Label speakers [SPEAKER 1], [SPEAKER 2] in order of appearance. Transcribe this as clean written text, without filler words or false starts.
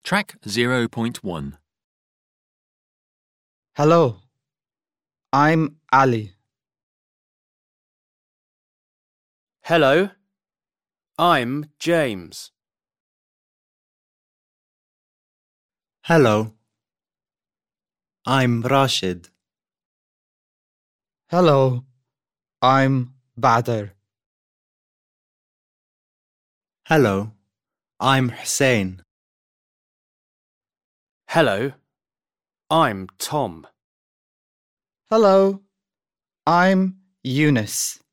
[SPEAKER 1] Track 0.1.
[SPEAKER 2] Hello, I'm Ali.
[SPEAKER 3] Hello, I'm James.
[SPEAKER 4] Hello, I'm Rashid.
[SPEAKER 2] Hello, I'm Badr.
[SPEAKER 4] Hello, I'm Hussein.
[SPEAKER 3] Hello, I'm Tom.
[SPEAKER 2] Hello, I'm Eunice.